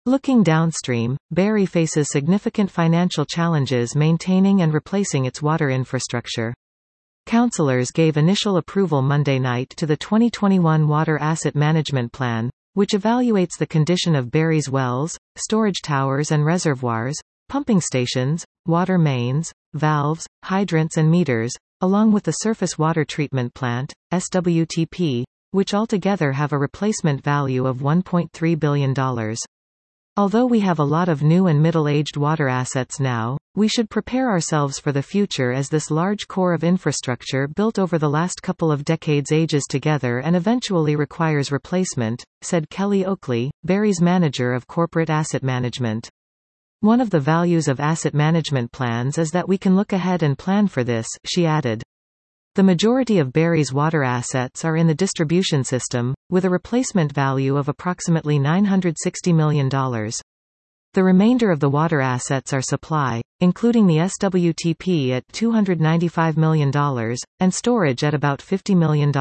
Looking downstream, Barrie faces significant financial challenges maintaining and replacing its water infrastructure. Councillors gave initial approval Monday night to the 2021 Water Asset Management Plan, which evaluates the condition of Barrie's wells, storage towers and reservoirs, pumping stations, water mains, valves, hydrants and meters, along with the Surface Water Treatment Plant, SWTP, which altogether have a replacement value of $1.3 billion. Although we have a lot of new and middle-aged water assets now, we should prepare ourselves for the future as this large core of infrastructure built over the last couple of decades ages together and eventually requires replacement, said Kelly Oakley, Barrie's manager of corporate asset management. One of the values of asset management plans is that we can look ahead and plan for this, she added. The majority of Barrie's water assets are in the distribution system, with a replacement value of approximately $960 million. The remainder of the water assets are supply, including the SWTP at $295 million, and storage at about $50 million.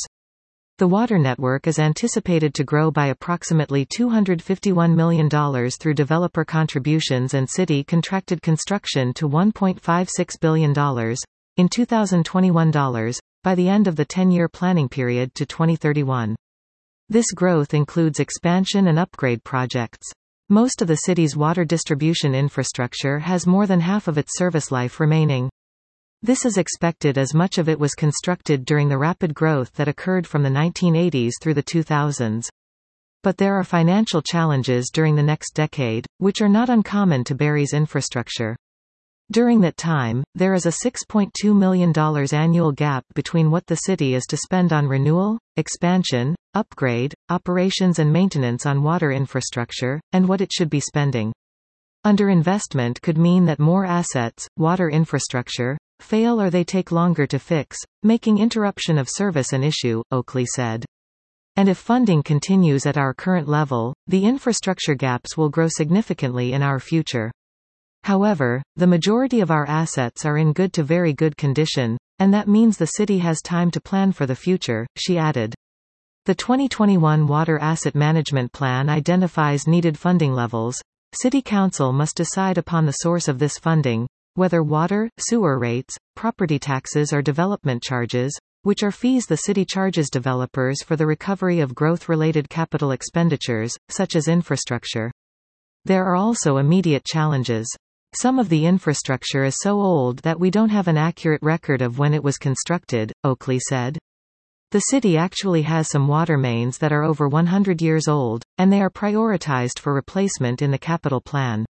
The water network is anticipated to grow by approximately $251 million through developer contributions and city contracted construction to $1.56 billion. In 2021 by the end of the 10-year planning period to 2031. This growth includes expansion and upgrade projects. Most of the city's water distribution infrastructure has more than half of its service life remaining. This is expected as much of it was constructed during the rapid growth that occurred from the 1980s through the 2000s. But there are financial challenges during the next decade, which are not uncommon to Barrie's infrastructure. During that time, there is a $6.2 million annual gap between what the city is to spend on renewal, expansion, upgrade, operations and maintenance on water infrastructure, and what it should be spending. Underinvestment could mean that more assets, water infrastructure, fail or they take longer to fix, making interruption of service an issue, Oakley said. And if funding continues at our current level, the infrastructure gaps will grow significantly in our future. However, the majority of our assets are in good to very good condition, and that means the city has time to plan for the future, she added. The 2021 Water Asset Management Plan identifies needed funding levels. City Council must decide upon the source of this funding, whether water, sewer rates, property taxes or development charges, which are fees the city charges developers for the recovery of growth-related capital expenditures, such as infrastructure. There are also immediate challenges. Some of the infrastructure is so old that we don't have an accurate record of when it was constructed, Oakley said. The city actually has some water mains that are over 100 years old, and they are prioritized for replacement in the capital plan.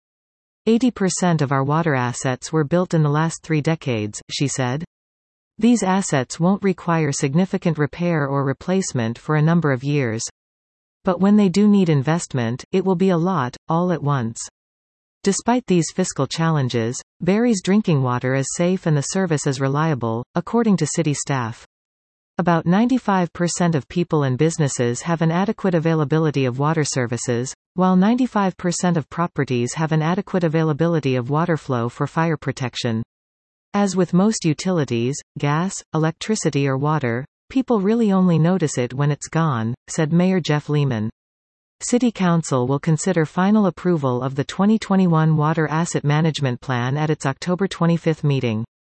80% of our water assets were built in the last 3 decades, she said. These assets won't require significant repair or replacement for a number of years. But when they do need investment, it will be a lot, all at once. Despite these fiscal challenges, Barrie's drinking water is safe and the service is reliable, according to city staff. About 95% of people and businesses have an adequate availability of water services, while 95% of properties have an adequate availability of water flow for fire protection. As with most utilities, gas, electricity or water, people really only notice it when it's gone, said Mayor Jeff Lehman. City Council will consider final approval of the 2021 Water Asset Management Plan at its October 25 meeting.